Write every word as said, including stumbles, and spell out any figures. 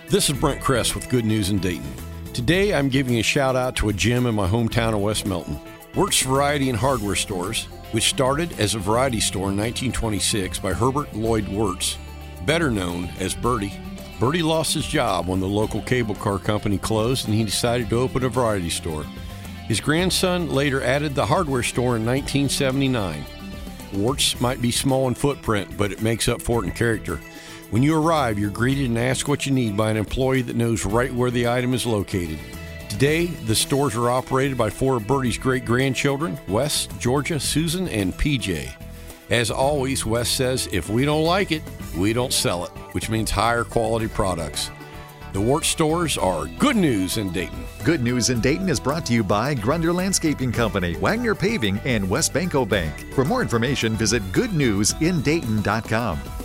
This is Brent Kress with Good News in Dayton. Today I'm giving a shout out to a gem in my hometown of West Milton. Wertz Variety and Hardware Stores, which started as a variety store in nineteen twenty-six by Herbert Lloyd Wertz, better known as Bertie. Bertie lost his job when the local cable car company closed and he decided to open a variety store. His grandson later added the hardware store in nineteen seventy-nine. Wertz might be small in footprint, but it makes up for it in character. When you arrive, you're greeted and asked what you need by an employee that knows right where the item is located. Today, the stores are operated by four of Bertie's great-grandchildren, Wes, Georgia, Susan, and P J. As always, Wes says, if we don't like it, we don't sell it, which means higher quality products. The Wertz stores are Good News in Dayton. Good News in Dayton is brought to you by Grunder Landscaping Company, Wagner Paving, and West Banco Bank. For more information, visit good news in dayton dot com.